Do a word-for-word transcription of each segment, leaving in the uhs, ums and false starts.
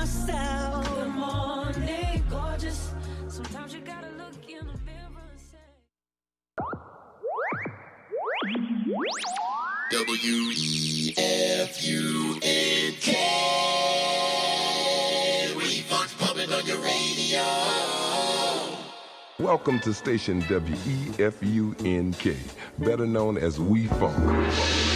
sound. Good morning, gorgeous. Sometimes you gotta look in the mirror and say W E F U N K. Refunds pumping on your radio. Welcome to station W E F U N K, better known as We Funk.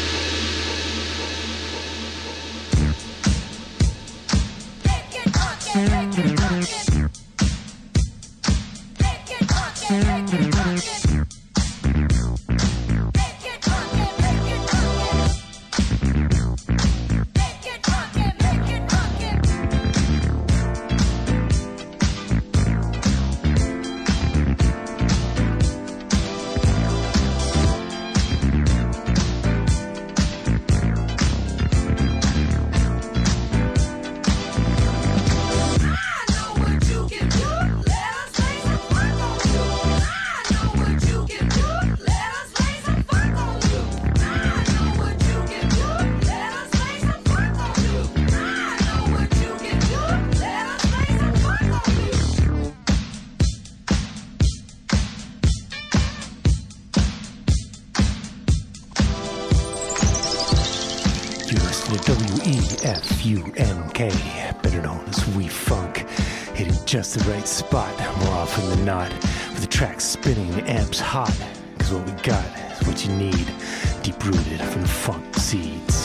Just the right spot, more often than not, with the tracks spinning, the amps hot, cause what we got is what you need, deep rooted from the funk seeds.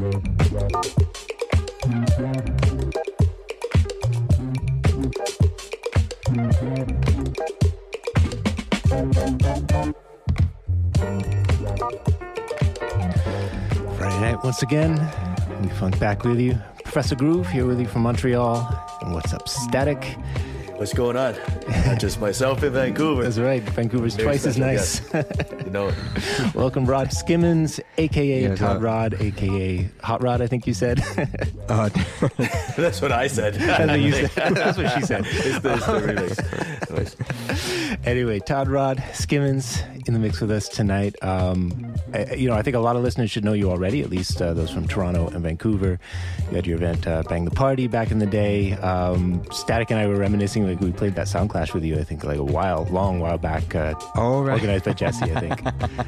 Friday night once again. We funk back with you. Professor Groove here with you from Montreal. And what's up, Static? What's going on? Not just myself in Vancouver. That's right. Vancouver's Very twice as nice. You know it. Welcome, Rod Skimmins, a k a. Yeah, Todd uh, Rod, a k a. Hot Rod, I think you said. Uh, That's what I said. That's what you said. That's what she said. It's the, it's the remix. Nice. Anyway, Todd Rod Skimmins in the mix with us tonight. Um, I, you know, I think a lot of listeners should know you already, at least uh, those from Toronto and Vancouver. You had your event, uh, Bang the Party, back in the day. Um, Static and I were reminiscing, like we played that Sound Clash with you, I think, like a while, long while back. Uh, all right. Organized by Jesse, I think.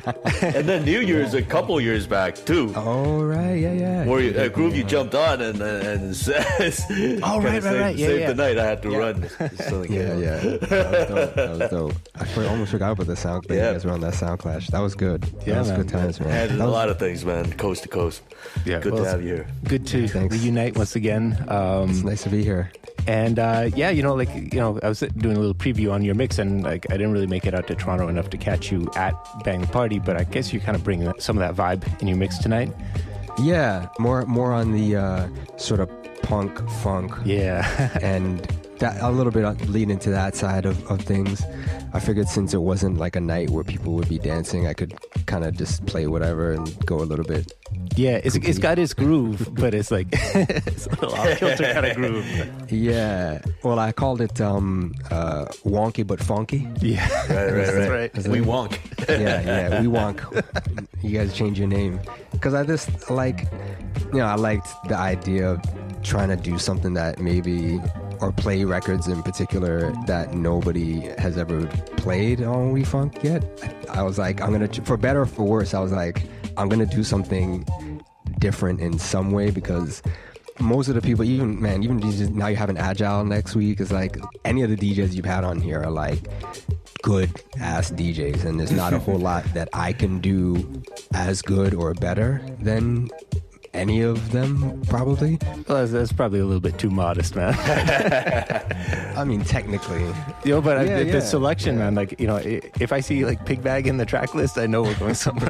And then New Year's a couple years back too. All right, yeah, yeah. Where you, uh, Groove, you jumped on and and says, Oh, right, right, saved, right. Yeah, saved yeah. the night. I had to run. So, Yeah, yeah. That was dope. That was dope. I for, almost forgot about the sound thing. Yeah. You guys were on that Sound Clash. That was good. Yeah, that was man. good times, man. Handled That a was- lot of things, man. Coast to coast. Yeah, Good well, to have you here. Good to Thanks. reunite once again. Um, It's nice to be here. And uh, yeah, you know, like you know, I was doing a little preview on your mix, and like I didn't really make it out to Toronto enough to catch you at Bang the Party, but I guess you kind of bring that, some of that vibe in your mix tonight. Yeah, more more on the uh, sort of punk funk Yeah, and that, a little bit on- lean into that side of, of things. I figured since it wasn't like a night where people would be dancing, I could kind of just play whatever and go a little bit. yeah, it's it's got its groove, but it's like it's a little off kilter kind of groove. Yeah. Well, I called it um, uh, wonky but funky. Yeah, Right, right, That's right. right. We wonk. Yeah, yeah, we wonk. You guys change your name because I just like, you know, I liked the idea of trying to do something that maybe, or play records in particular that nobody has ever played on We Funk yet. I was like, I'm gonna, for better or for worse, I was like, I'm gonna do something different in some way because most of the people, even man, even D Js, now you have an Agile next week. It's like any of the D Js you've had on here are like good ass D Js, and there's not a whole lot that I can do as good or better than any of them, probably. Well, that's, that's probably a little bit too modest, man. I mean, technically. You know, but I, Yeah, the, yeah, the selection, yeah. man, like you know, i- if I see like Pig Bag in the track list, I know we're going somewhere.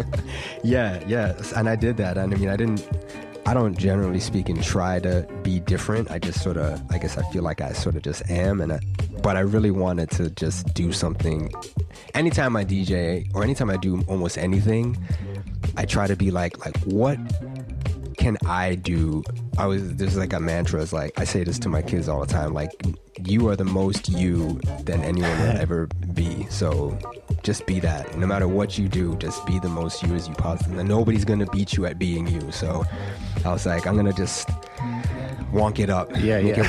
Yeah, yeah, and I did that. And I mean, I didn't. I don't generally speaking try to be different. I just sort of, I guess, I feel like I sort of just am. And I, but I really wanted to just do something. Anytime I D J or anytime I do almost anything, I try to be like, like what can I do? I was there's like a mantra. It's like I say this to my kids all the time. Like, you are the most you than anyone will ever be. So just be that. No matter what you do, just be the most you as you possibly. And nobody's gonna beat you at being you. So I was like, I'm gonna just wonk it up. Yeah, Make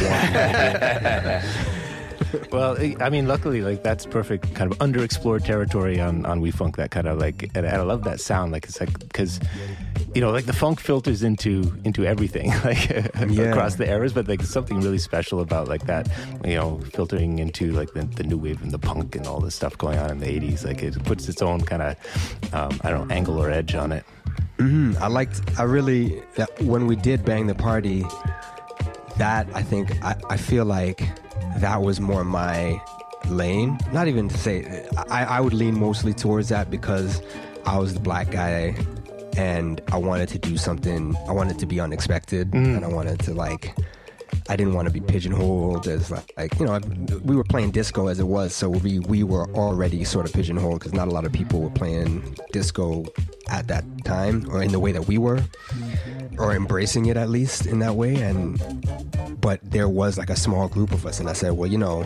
yeah. it wonky. Well, I mean, luckily, like that's perfect kind of underexplored territory on on We Funk. That kind of like, and I love that sound. Like it's like because, you know, like the funk filters into into everything, like Yeah. across the eras. But like something really special about like that, you know, filtering into like the, the new wave and the punk and all this stuff going on in the eighties. Like it puts its own kind of, um, I don't know, angle or edge on it. Mm, I liked, I really, that when we did Bang the Party, that I think, I, I feel like that was more my lane. Not even to say, I, I would lean mostly towards that because I was the black guy and I wanted to do something, I wanted to be unexpected Mm. and I wanted to like, I didn't want to be pigeonholed as like, like, you know, we were playing disco as it was, so we, we were already sort of pigeonholed because not a lot of people were playing disco at that time or in the way that we were, or embracing it at least in that way. And but there was like a small group of us, and I said, well, you know,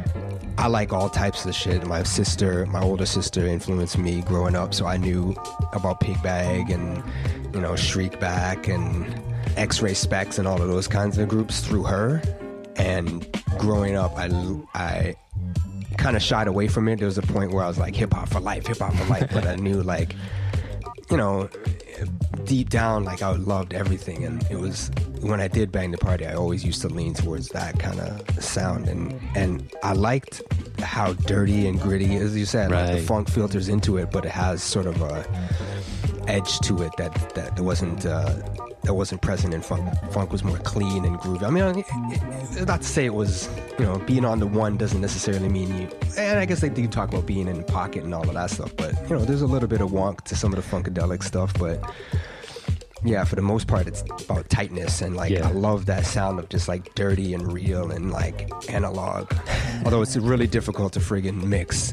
I like all types of shit. My sister, my older sister influenced me growing up, so I knew about Pig Bag and, you know, Shriekback and X-Ray Specs and all of those kinds of groups through her. And growing up, I, I kind of shied away from it. There was a point where I was like, hip hop for life, hip hop for life. But I knew, like, you know, deep down, like, I loved everything. And it was, when I did Bang the Party, I always used to lean towards that kind of sound. And, and I liked how dirty and gritty, as you said, like, the Right. funk filters into it, but it has sort of a edge to it that, that wasn't... Uh, that wasn't present in funk. Funk was more clean and groovy. I mean, it, it, not to say it was, you know, being on the one doesn't necessarily mean you. And I guess they do talk about being in the pocket and all of that stuff. But you know, there's a little bit of wonk to some of the funkadelic stuff. But yeah, for the most part, it's about tightness, and like Yeah. I love that sound of just like dirty and real and like analog. Although it's really difficult to friggin' mix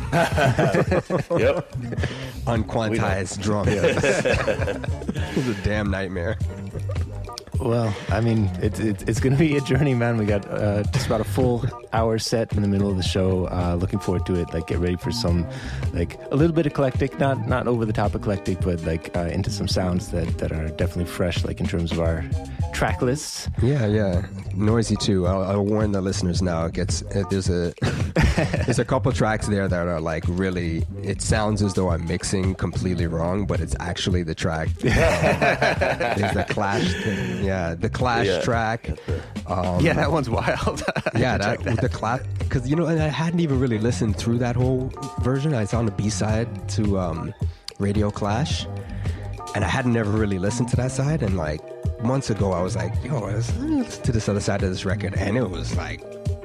Yep. unquantized drums. It's a damn nightmare. Well, I mean, it's it's, it's going to be a journey, man. We got uh, just about a full hour set in the middle of the show. Uh, looking forward to it. Like, get ready for some, like, a little bit eclectic, not not over the top eclectic, but like uh, into some sounds that, that are definitely fresh, like in terms of our track lists. Yeah, yeah, noisy too. I'll, I'll warn the listeners now. It gets uh, there's a there's a couple tracks there that are like really. It sounds as though I'm mixing completely wrong, but it's actually the track. There's the Clash. Thing. Yeah, the Clash Yeah. track. Um, Yeah, that one's wild. yeah, Check that, with the Clash, because you know, and I hadn't even really listened through that whole version. I saw on the B side to um, Radio Clash, and I hadn't never really listened to that side. And like months ago, I was like, "Yo, let's listen to this other side of this record," and it was like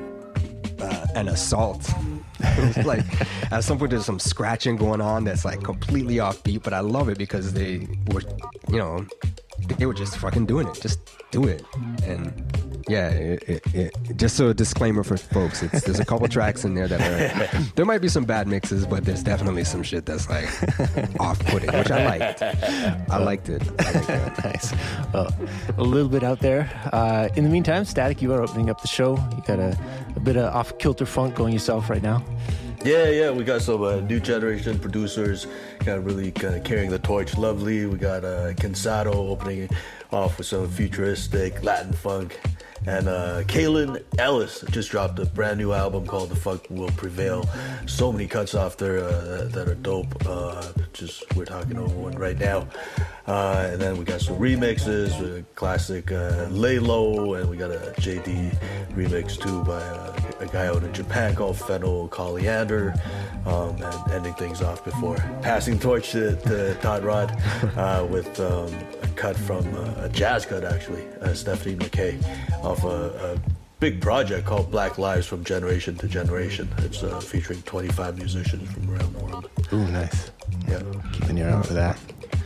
uh, an assault. It was like at some point there's some scratching going on that's like completely offbeat, but I love it because they were, you know, they were just fucking doing it, just do it. And yeah, it, it, it, just so a disclaimer for folks, it's, there's a couple tracks in there that are, there might be some bad mixes, but there's definitely some shit that's like off-putting, which I liked. I liked it. I liked that. Nice. Well, a little bit out there. Uh, in the meantime, Static, you are opening up the show. You got a, a bit of off-kilter funk going yourself right now. Yeah, yeah, we got some uh, new generation producers kind of really kind of carrying the torch. Lovely. We got uh, Cansado opening off with some futuristic Latin funk. And uh, Kaylin Ellis just dropped a brand new album called The Funk Will Prevail. So many cuts off there uh, that are dope. Uh, just we're talking over one right now. Uh, and then we got some remixes, uh, classic uh, Lay Low, and we got a J D remix too by uh, a guy out in Japan called Fennel Coliander. Um, and ending things off before passing torch to, to Todd Rod uh, with um, a cut from uh, a jazz cut actually, uh, Stephanie McKay, off a, a big project called Black Lives from Generation to Generation. It's uh, featuring twenty-five musicians from around the world. Ooh, nice. Yeah. Keep an ear out for that.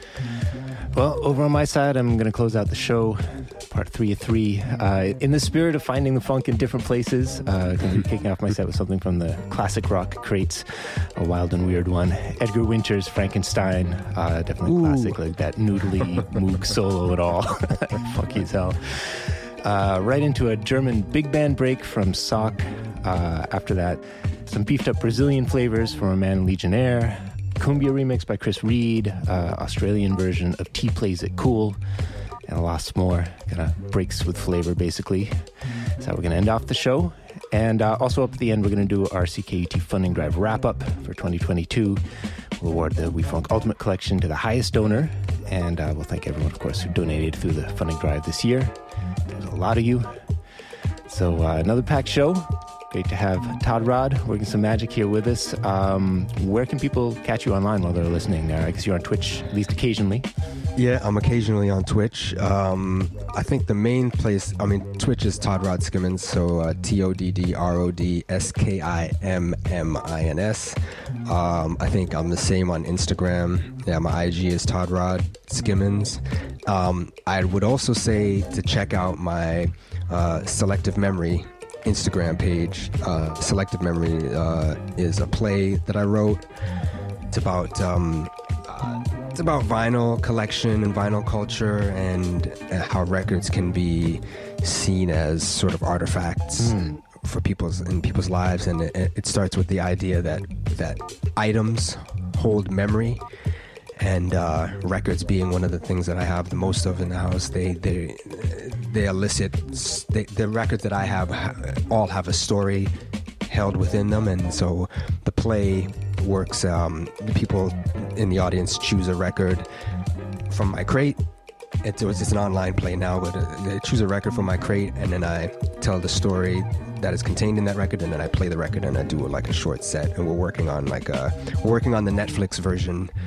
Well, over on my side, I'm going to close out the show, part three of three. Uh, in the spirit of finding the funk in different places, uh, going to be kicking off my set with something from the classic rock crates, a wild and weird one. Edgar Winter's Frankenstein, uh, definitely Ooh. classic, like that noodly Moog solo at all. Funky as hell. Uh, right into a German big band break from Sock. Uh, after that, some beefed up Brazilian flavors from a man Legionnaire. Cumbia remix by Chris Reed, uh, Australian version of T Plays It Cool, and lots more. Kind of breaks with flavor, basically. That's how we're going to end off the show. And uh, also up at the end, we're going to do our C K U T Funding Drive wrap-up for twenty twenty-two. We'll award the We Funk Ultimate Collection to the highest donor, and uh, we'll thank everyone, of course, who donated through the funding drive this year. There's a lot of you. So uh, another packed show. Great to have Todd Rod working some magic here with us. Um, where can people catch you online while they're listening? Uh, I guess you're on Twitch, at least occasionally. Yeah, I'm occasionally on Twitch. Um, I think the main place, I mean, Twitch is Todd Rod Skimmins, so uh, T O D D R O D S K I M M I N S. Um, I think I'm the same on Instagram. Yeah, my I G is Todd Rod Skimmins. Um, I would also say to check out my uh, Selective Memory Instagram page. Uh, Selective Memory uh, is a play that I wrote. It's about um, uh, it's about vinyl collection and vinyl culture and uh, how records can be seen as sort of artifacts mm. for people's in people's lives. And it, it starts with the idea that that items hold memory. And uh, records being one of the things that I have the most of in the house, they they they elicit they, the records that I have all have a story held within them, and so the play works. Um, the people in the audience choose a record from my crate. It's it's an online play now, but uh, they choose a record from my crate, and then I tell the story that is contained in that record, and then I play the record and I do like a short set. And we're working on like a we're working on the Netflix version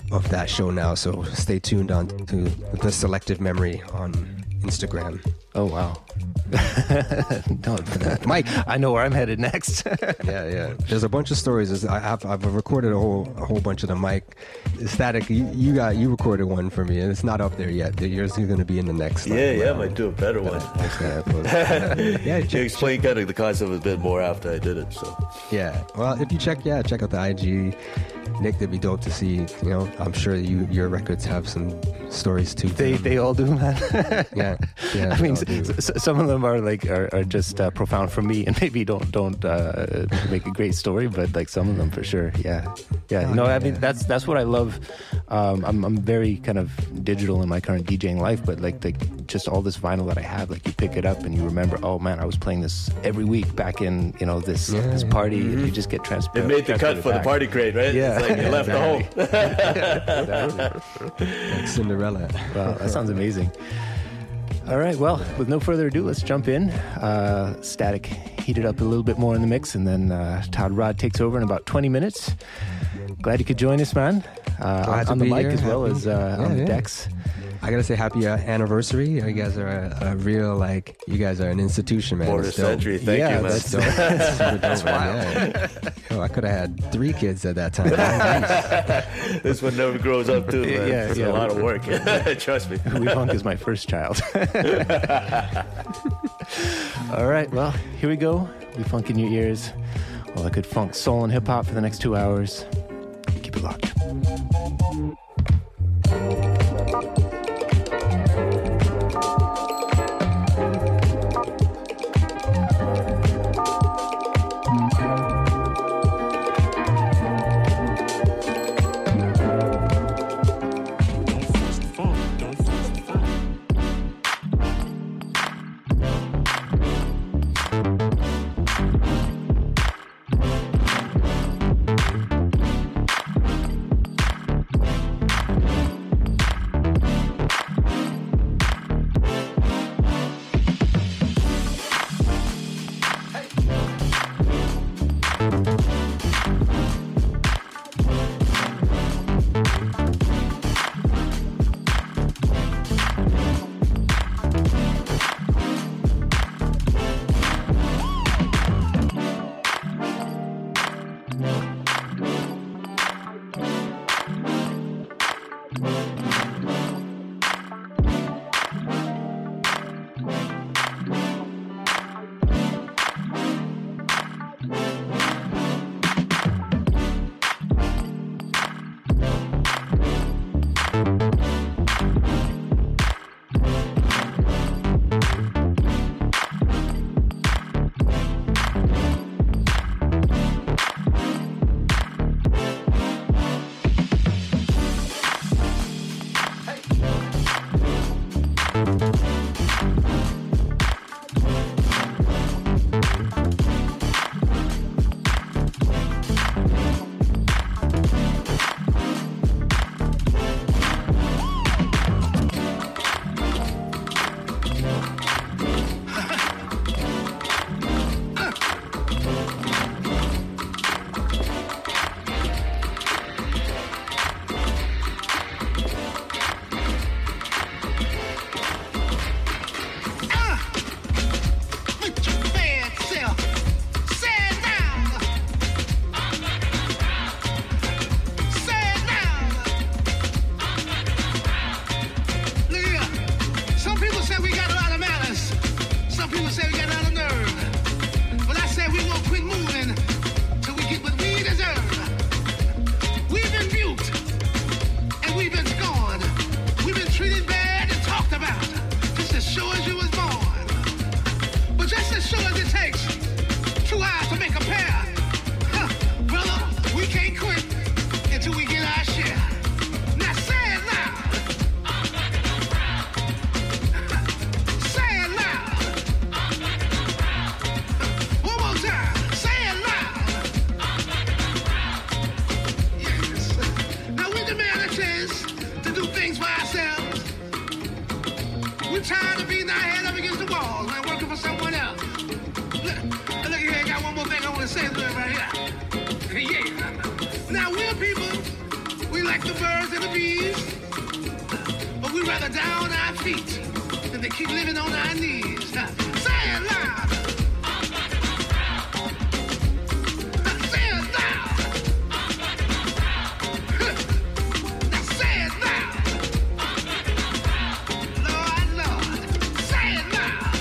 of that show now. So stay tuned on to the Selective Memory on Instagram. Oh, wow. No, Mike, I know where I'm headed next. yeah, yeah. There's a bunch of stories. There's- I have I've recorded a whole a whole bunch of them. Mike, Static, you, you got you recorded one for me, and it's not up there yet. Yours is going to be in the next. like, Yeah, yeah, I round. might do a better one. Yeah, You check, explained kind of the concept a bit more after I did it. So yeah. Well, if you check, yeah, check out the I G. Nick, that'd be dope to see. You know, I'm sure you your records have some stories too. They they all do, man. yeah, yeah. I mean, they all do. s- s- some of them are like are, are just uh, profound for me, and maybe don't don't uh, make a great story, but like some of them for sure. Yeah, yeah. You know, I mean, that's that's what I love. Um, I'm I'm very kind of digital in my current DJing life, but like like just all this vinyl that I have, like you pick it up and you remember, oh man, I was playing this every week back in you know this Yeah, this party, and you just get transferred. it made the cut for the party crate, right? Yeah. It's like you left the home. Like Cinderella. Wow, that sounds amazing. All right, well, with no further ado, let's jump in. Uh, Static heated up a little bit more in the mix, and then uh, Todd Rod takes over in about twenty minutes. Glad you could join us, man. Uh, Glad on to on the be mic here. as well Happy- as uh, Yeah, on the yeah. decks. I gotta say, happy uh, anniversary! You guys are a, a real like. You guys are an institution, man. Quarter It's dope. century. Thank Yeah, you, man. That's dope. That's super dope, man. Yeah. Yo, I could have had three kids at that time. This one never grows up too, man. Yeah, it's yeah. a lot of work. Trust me. We Funk is my first child. All right, well, here we go. We Funk in your ears. All that good funk, soul, and hip hop for the next two hours. Keep it locked. like the birds birds and the bees, but we'd rather die on our feet than to keep living on our knees. Say it loud. Say it loud. Now say it loud. Lord, Lord. Say it loud.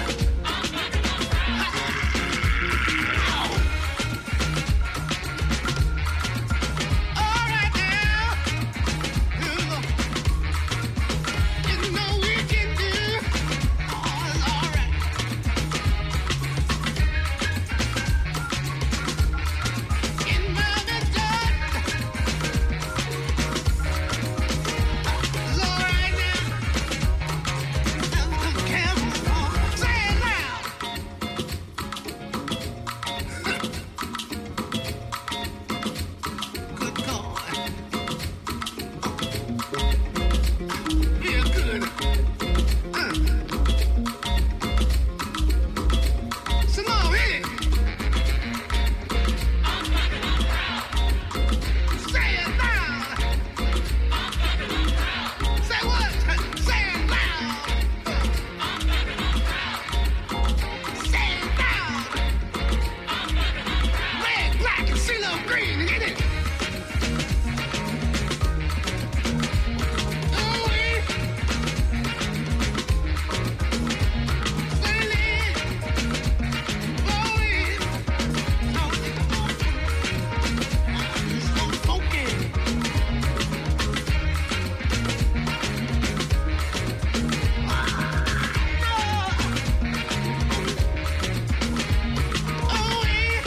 All right now. You know we can do all, all right. In my God, it's all right now. Come on, say it loud. Good God. Feel good. Uh. Some more, hit it. Say it loud. Say what? Say it loud. Say it loud. Red, black, and CeeLo Green, hit it. Ooh-wee. Slowly. Slowly. It's so funky. Ooh-wee.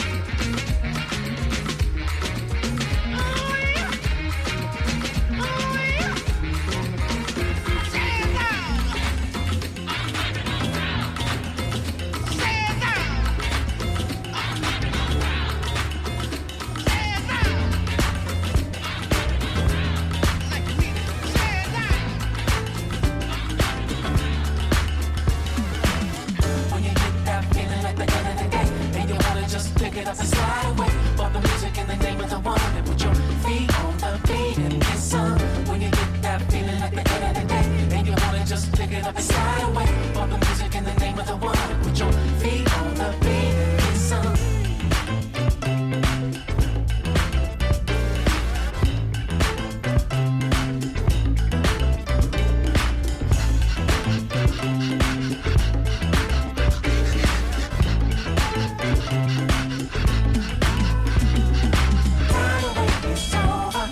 When you get that feeling at the end of the day, and you wanna just pick it up and slide away. Bump the music in the name of the one, and put your feet on the beat and get some. When you get that feeling at the end of the day, and you wanna just pick it up and slide away. Bump the music in the name of the one, and put your feet on the beat and get some. Slide away, it's over.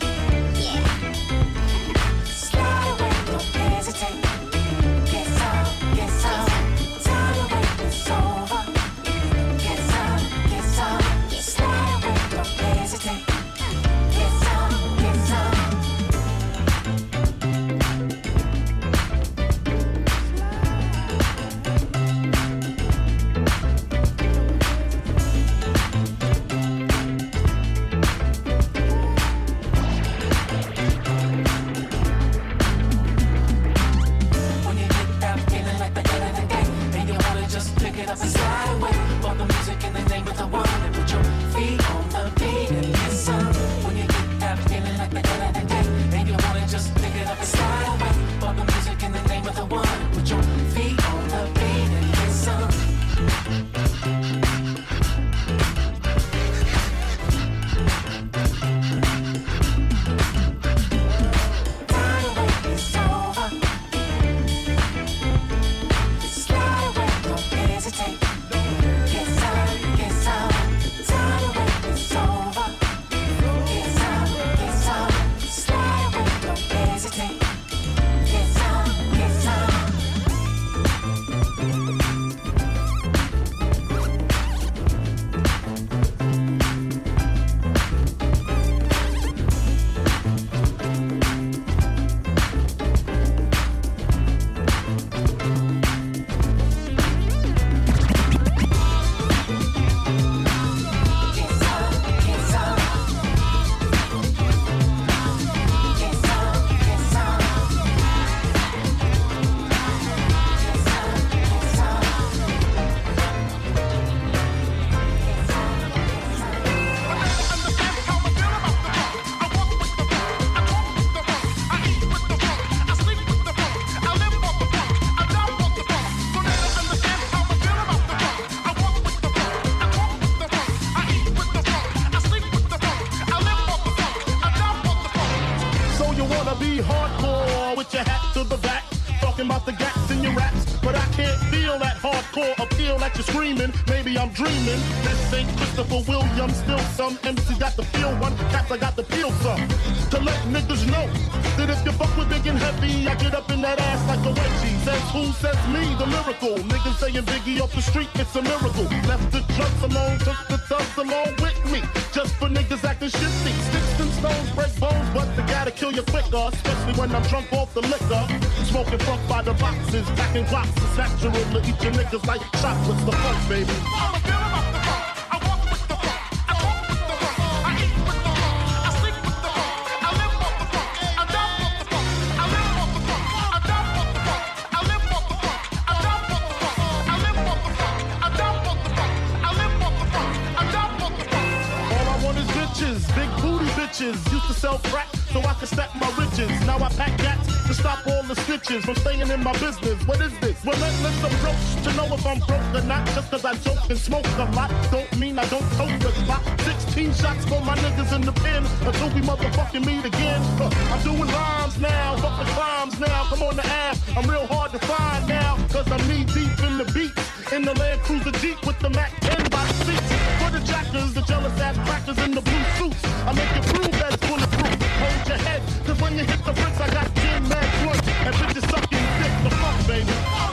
Slide away, don't hesitate. Get some, get some. Slide away, it's over. Get some, get some. Slide away, don't hesitate. Get some, get some. When you get that feeling at the end of the day, and you wanna just pick it up and slide away. Bump the music in the name of the one, and put your feet on the beat and get some. When you get that feeling at the end of the day, and you wanna just pick it up and slide away. Bump the music in the name of the one, and put your feet on the beat and get some. Slide away, it's over. Slide away, don't hesitate. raps, but I can't feel that hardcore appeal that you're screaming. Maybe I'm dreaming. This ain't Christopher Williams, still some M C got the feel one, cats I got the peel some. To let niggas know that if you fuck with big and heavy, I get up in that ass like a wedgie. Says who? Says me, the lyrical. Niggas saying Biggie off the street, it's a miracle. Left the drugs alone, took the thugs along with me. Just for niggas acting shifty. Sticks and stones break bones, but they gotta kill you quicker. Especially when I'm drunk off the liquor. Smoking funk by the boxes, packing blocks. It's natural to eat your niggas like chocolates. The funk, baby. Big booty bitches used to sell crack so I could stack my riches. Now I pack gats to stop all the snitches from staying in my business. What is this? Relentless approach to know if I'm broke or not. Just cause I joke and smoke a lot don't mean I don't tote the spot. Sixteen shots for my niggas in the pen until we motherfucking meet again. Uh, I'm doing rhymes now, fuck the crimes now. Come on the app, I'm real hard to find now. Cause I'm knee deep in the beats. In the Land Cruiser Jeep with the Mac ten by the seats. For the jackers, the jealous ass crackers in the blue suits. I make you prove that it's bulletproof. Hold your head, cause when you hit the bricks, I got ten mad blunts. And bitches sucking dick, the fuck, baby.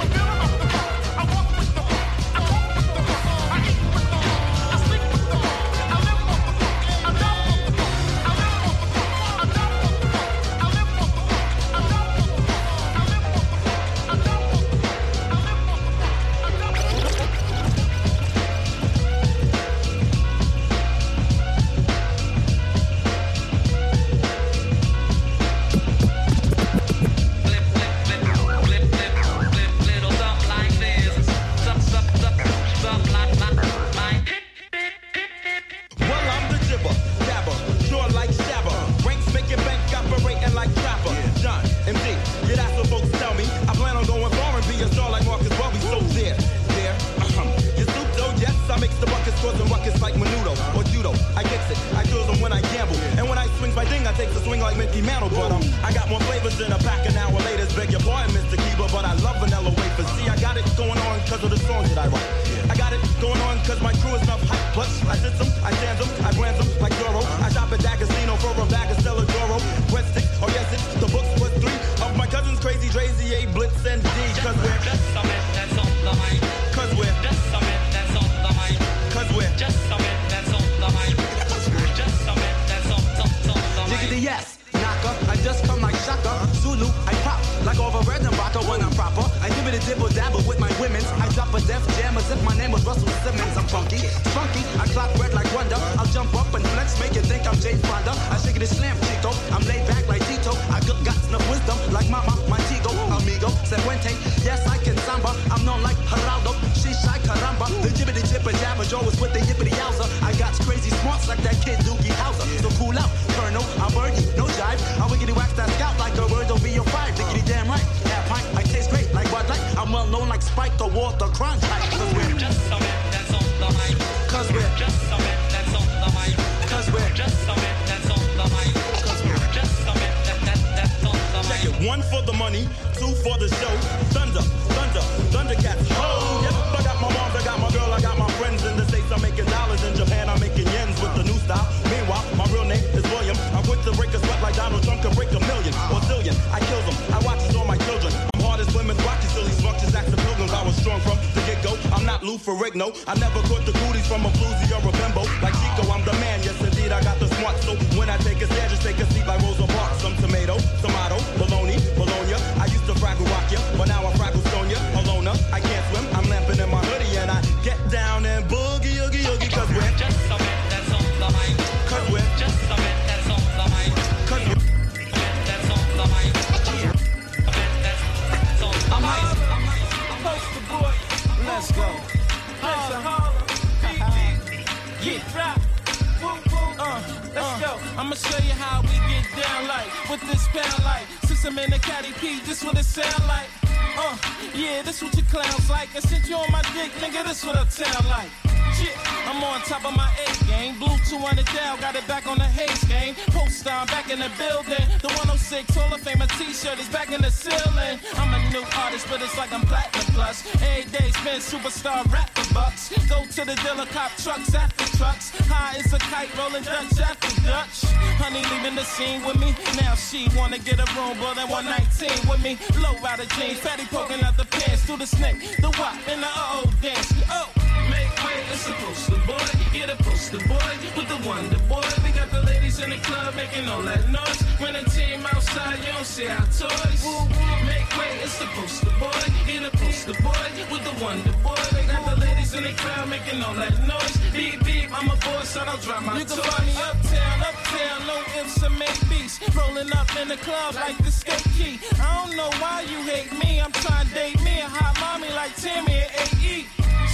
I never caught the cooties from a floozy or a bimbo. Like Chico, I'm the man, yes indeed, I got the smart. So when I take a stare, just take a seat like Rosa Parks. Some tomato, tomato, bologna, bologna. I used to fraggle rock ya, but now I fraggle stone ya. Alona, I can't swim, I'm lamping in my hoodie. And I get down and boogie, oogie, oogie. Cause we're just a bit that's on the mind. Cause we're just a bit that's on the mind. Cause we're that's on the mind. A bit that's on the mind. Poster boy, let's go. I'ma show you how we get down like with this pound like system in the caddy P, this what it sound like. Uh, yeah, this what your clowns like. And since you on my dick, nigga, this what I sound like. Shit, I'm on top of my A game. Blue two hundred down, got it back on the Hayes game. Post on back in the building. The one oh six Hall of Famer t-shirt is back in the ceiling. I'm a new artist, but it's like I'm platinum plus. Every day spend superstar rap for bucks. Go to the dealer, cop trucks after trucks. High as a kite, rolling Dutch after Dutch. Honey leaving the scene with me. Now she wanna get a room, but then one nineteen with me. Low rider jeans, fatty poking out the pants. Through the snake, the wop, and the uh-oh dance. Oh, make way, it's a poster boy. Get a poster boy with the wonder boy. We got the ladies in the club making all that noise. When the team outside, you don't see our toys. Make way, it's the poster boy. Get a poster boy with the wonder boy. They got the ladies in the crowd making all that noise. Beep, beep, I'm a boss, so I don't drop my toys. You can find me uptown, uptown, no ifs or maybes. Rolling up in the club like the skate key. I don't know why you hate me. I'm trying to date me a hot mommy like Tammy and A E.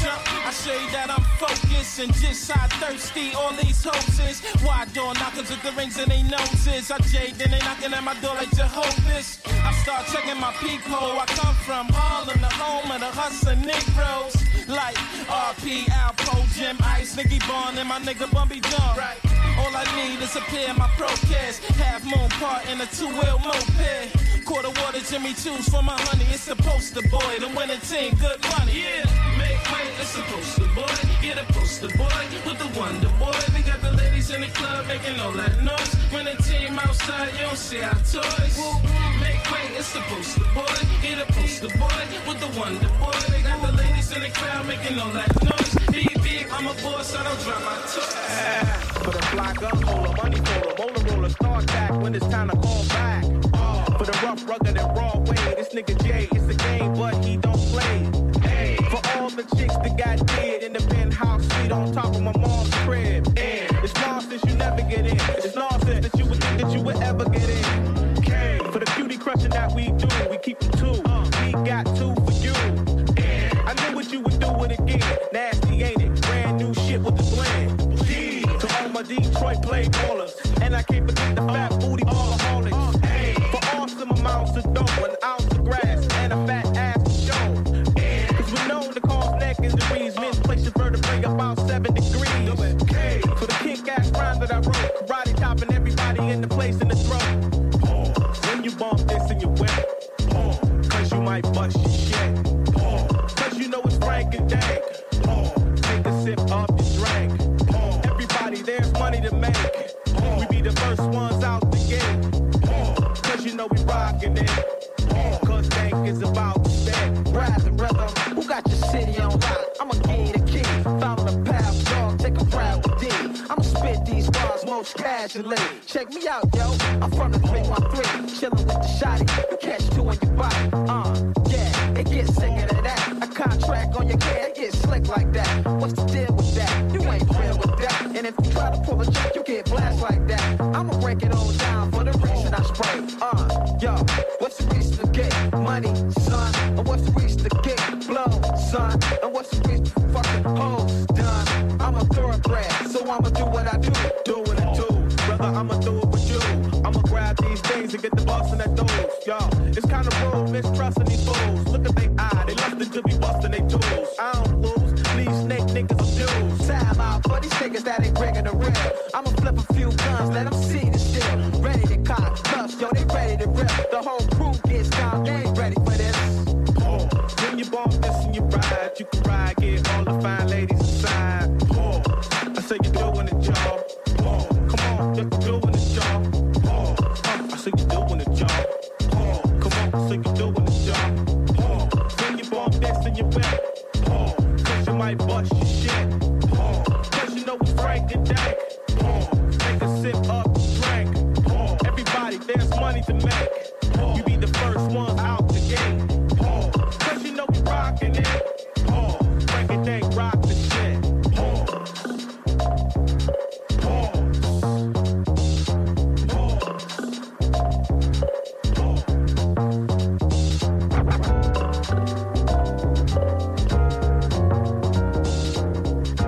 I show you that I'm focused and just how thirsty all these hoes Why door knockers with the rings in their noses? I jade, then they knocking at my door like Jehovah's. I start checking my peephole. I come from Harlem, the home of the hustling Negroes. Like R P, Alpo, Jim Ice, Nicky Bond, and my nigga Bumby John. Right. All I need is a pair of my Procast, half moon part in a two-wheel moped. Quarter water Jimmy Choo's for my honey. It's the poster boy, the winning team, good money. Yeah, make way, it's a poster boy. Get a poster boy with the wonder boy. We got the ladies in the club making all that noise. When the team outside, you don't see our toys. Make way, it's the poster boy. Get a poster boy with the wonder boy. They got the ladies in the crowd making all that noise. Beep, beep, I'm a boss, I don't drop my toys. For the block up, hold money for the roller roller, start back when it's time to call back. Uh, for the rough, rugged, and raw way, this nigga Jay, it's a game, but he don't play. Hey. For all the chicks that got dead in the penthouse suite on top of my mom's crib. Hey. It's nonsense you never get in. It's nonsense that you would think that you would ever get in. Hey. For the cutie crushing that we do, we keep them two. Uh, we got two for you. Hey. I knew what you would do it again. Nasty, ain't it? Brand new shit with the blend. To all my Detroit play ballers, and I can't forget the fat booty ballaholics. Hey, for awesome amounts of dope, an ounce of grass, and a fat ass to show. Cause we know the cause neck injuries, misplaced your vertebrae about seven degrees. Hey, for the kick-ass rhyme that I wrote, karate chopping everybody in the place in the throat. When you bump this in your whip, cause you might bust your shit. Cause you know it's Frank and Dank. Take a sip of your drink. There's money to make. We be the first ones out the gate. Cause you know we rockin' it. Cause Dank is about to stay. Rise and rhythm, who got your city on lock? I'ma give you the key. Follow the path, dog, take a ride with D. I'ma spit these bars most casually. Check me out, yo. I'm from the three one three. Chillin' with the shotty. You catch two in your body. Uh, yeah, it gets sicker than that. A contract on your head, it gets slick like that. What's the deal with that? You ain't real with that. And if you try to pull a check, you get blast like that. I'ma break it all down for the reason I spray. Uh, yo, what's the reason to get money, son? And what's the reason to get blow, son? And what's the reason to fucking hoes done? I'm a thoroughbred, so I'ma do what I do. Do what I do, brother, I'ma do it with you. I'ma grab these things and get the bustin' at those. Yo, it's kinda rude, mistrusting these fools. Look at they eye, they lustin' to be bustin' they tools. I don't lose, these snake niggas abuse. Time out for these niggas that ain't bringing the real. I'ma flip a few guns, let them see the steel. Ready to cock, plus, yo, they ready to rip. The whole crew gets down, they ain't ready for this. Oh, when you bump this and you ride, you can ride, get all the fine ladies inside. Oh, I say you're doing it, y'all. Oh, come on, you're doing it, y'all. Oh, uh, I say you're doing it, y'all. Oh, come on, I say you're doing it, y'all. Oh, when you bump this and you whip. Oh, cause you might bust your shit. Oh, cause you know it's Frank and Dank. Oh, take a sip of the drink. Oh, everybody, there's money to make. Oh, you be the first ones out the gate. Oh, cause you know we rockin' it. Oh, Frank and Dank rock the shit. Oh, oh, oh, oh.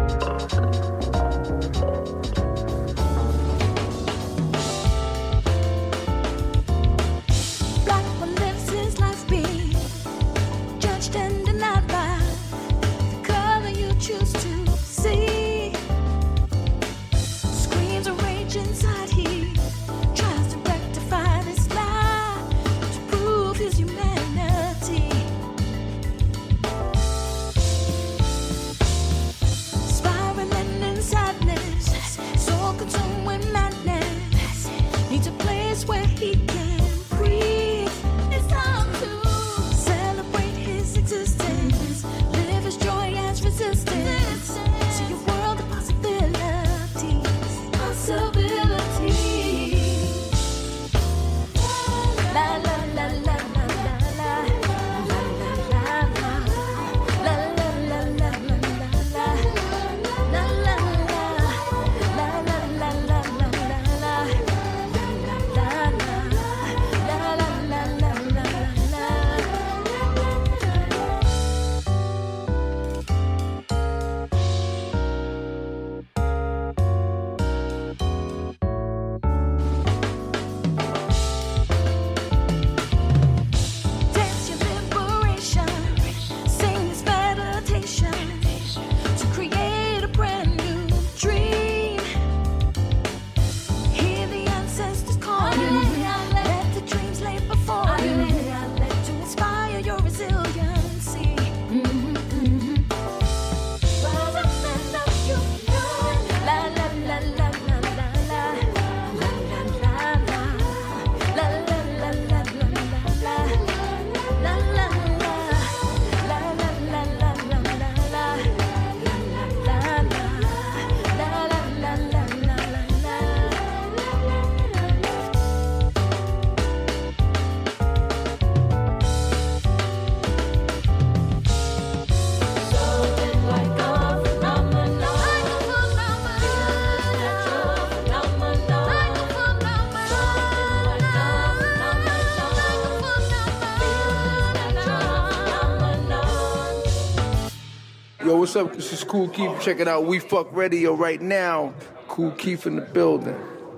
Yo, what's up? This is Kool Keith. Checking out We Fuck Radio right now. Kool Keith in the building.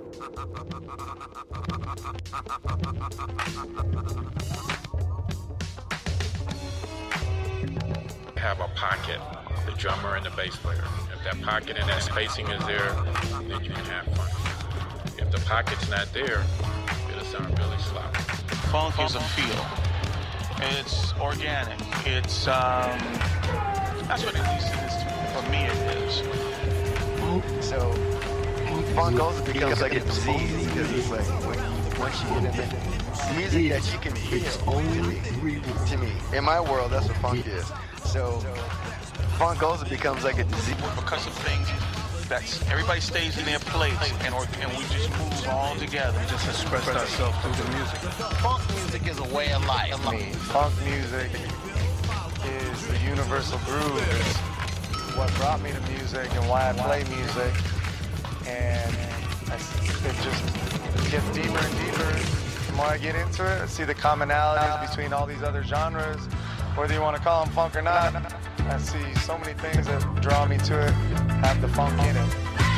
Have a pocket, the drummer and the bass player. If that pocket and that spacing is there, then you can have fun. If the pocket's not there, it'll sound really sloppy. Funk is a feel. It's organic. It's, um, that's what at least it is to, for me it is. So, funk also becomes like a disease because it's like, once you get into music that you can feel, to me, in my world, that's what funk is. So, funk also becomes like a disease. Because of things that everybody stays in their place and, or, and we just move all together. We just express ourselves through the music. Funk music is a way of life. I mean, funk music is the universal groove. It's what brought me to music and why I play music. And it just gets deeper and deeper the more I get into it. I see the commonalities between all these other genres. Whether you want to call them funk or not, I see so many things that draw me to it, have the funk in it.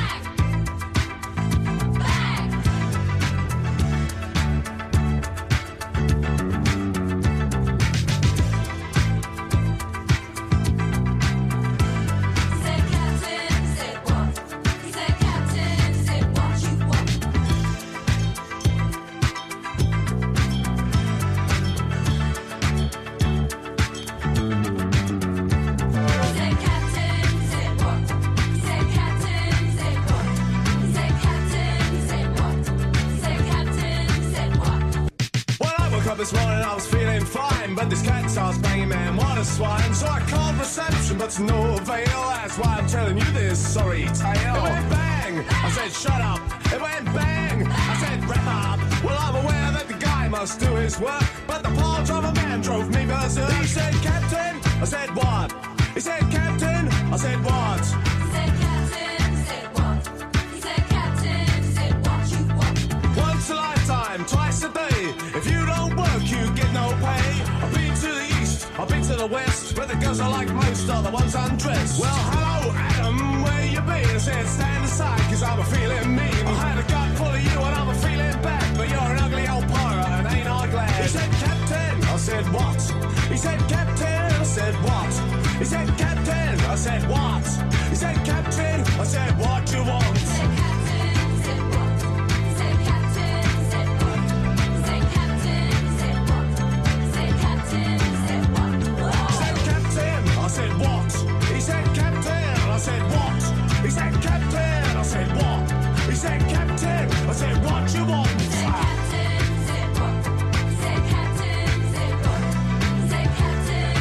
This morning I was feeling fine, but this cat starts banging, man, what a swine. So I called reception, but to no avail. That's why I'm telling you this sorry tale. It went bang, I said shut up. It went bang, I said wrap up. Well, I'm aware that the guy must do his work, but the poor drummer man drove me berserk. He said, Captain, I said what? He said, Captain, I said what? He said, Captain, said what? He said, Captain, said what you want. Once a lifetime, twice a day. If you don't work, you get no pay. I've been to the east, I've been to the west, where the girls are like most are the ones undressed. Well, hello, Adam, where you been? I said, stand aside, cause I'm a feeling mean. I had a gut full of you and I'm a feeling bad, but you're an ugly old pirate and ain't I glad? He said, Captain, I said, what? He said, Captain, I said, what? He said, Captain, I said, what? He said, Captain, I said, what you want? He said, Captain, said what? He said, Captain, said what? He said, Captain, said what? He said, Captain, said what? He said, Captain, I said, what? He said, Captain, I said, what? He said, Captain, I said, what? He said, Captain, I said, what you want? He said, Captain, said what? He said, Captain, said what? He said, Captain.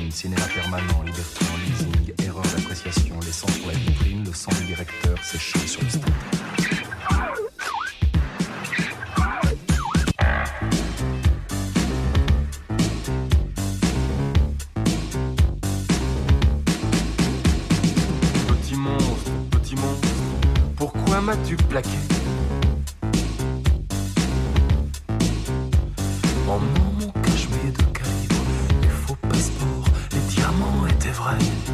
machine, cinéma permanent, liberté en leasing, erreur d'appréciation, l'essence sur la vitrine, le sang du directeur séché sur le stand. Petit monstre, petit monstre, pourquoi m'as-tu plaqué? Emmenant mon cache-pied de calibre, les faux passeports, les diamants étaient vrais.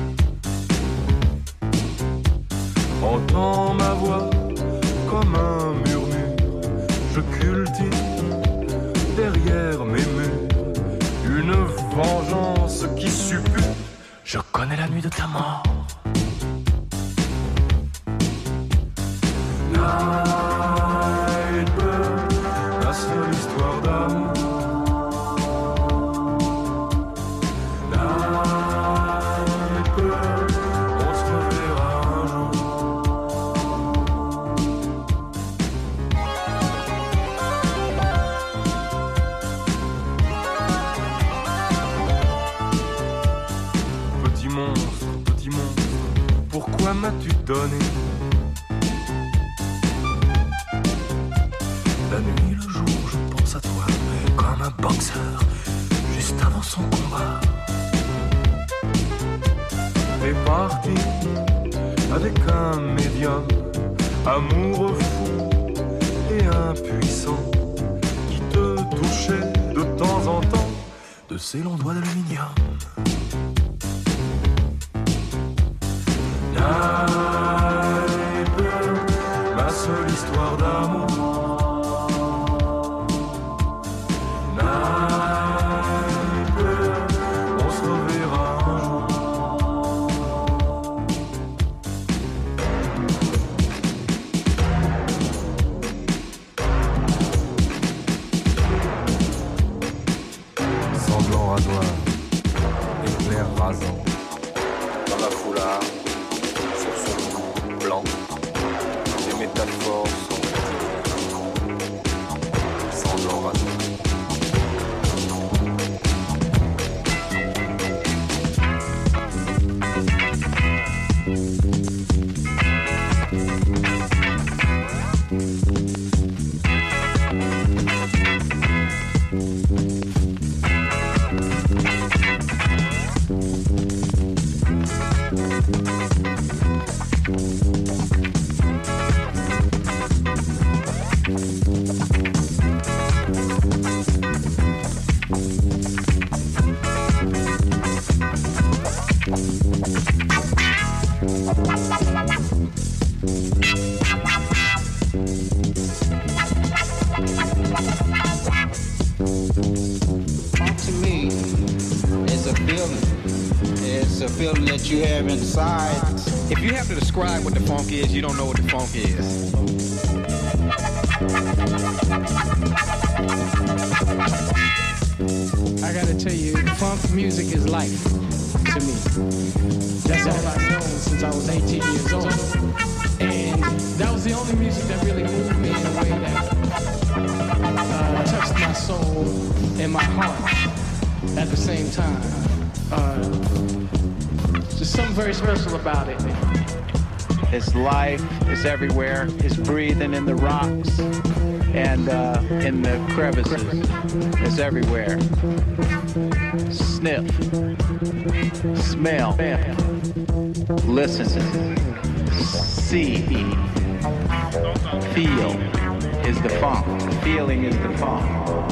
Entends ma voix comme un murmure, je cultive derrière mes murs une vengeance qui suppute. Je connais la nuit de ta mort. Nightbird, la seule histoire d'amour. Pourquoi m'as-tu donné la nuit, le jour, je pense à toi comme un boxeur juste avant son combat. T'es parti avec un médium, amoureux fou et impuissant, qui te touchait de temps en temps de ses longs doigts d'aluminium. Ma seule histoire d'amour. On se reverra un jour. Sanglant rasoir, éclair rasant, dans la foulard. Blanc, des métaphores sans l'orage. You have inside. If you have to describe what the funk is, you don't know what the funk is. I gotta tell you, funk music is life to me. That's all I've known since I was eighteen years old. And that was the only music that really moved me in a way that uh, touched my soul and my heart at the same time. Uh, There's something very special about it. It's life, it's everywhere, it's breathing in the rocks and uh, in the crevices. It's everywhere. Sniff, smell, listen, see, feel is the funk. Feeling is the funk.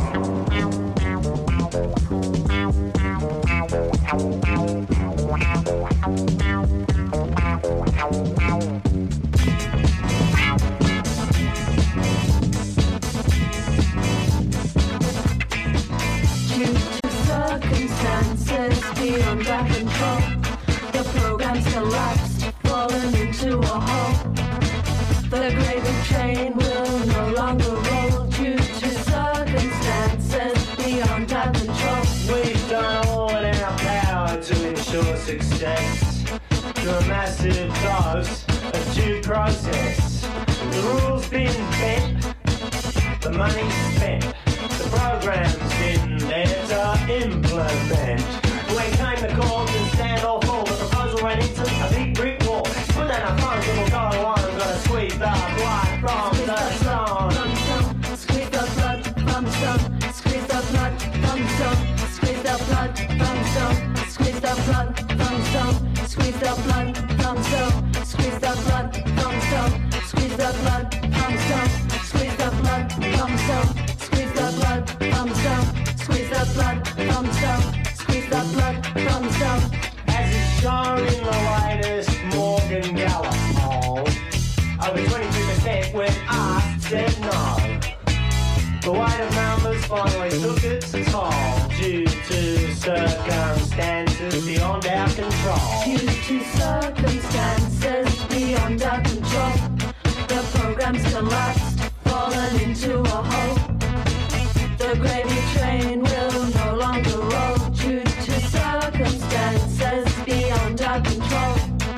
Beyond our control, the program's collapsed, fallen into a hole. The gravy train will no longer roll due to circumstances beyond our control. We've done all in our power to ensure success through a massive dose of due process. The rules been bent, the money spent, the program's been there to implement. Away came the calls and stand or fall. The proposal ran into a big brick wall. Put down our phones and we'll go on. Gonna squeeze the blood from the stone. Squeeze the blood from stone. Squeeze the blood from stone. Squeeze the blood from stone. Squeeze the blood from stone. Squeeze the blood from stone. Squeeze the blood from stone. Squeeze the blood from stone. Squeeze the blood from stone. Squeeze the blood from stone. Squeeze the blood from stone. Squeeze the blood from stone. As is shown in the latest Morgan Gallup poll, over twenty-three percent when asked said no. The weight of numbers finally took its toll due to circumstances beyond our control. Due to circumstances beyond our control, the program's collapsed, fallen into a hole. The gravy train will no longer roll due to circumstances beyond our control.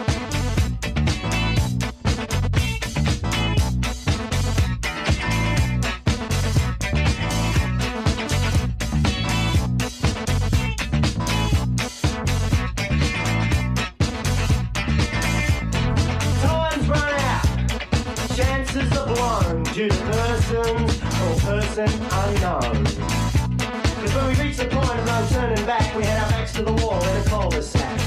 Time's run out, chances are blown due to persons or person unknown. Cause when we reach the point of no turning back, we head our backs to the wall in a cul-de-sac.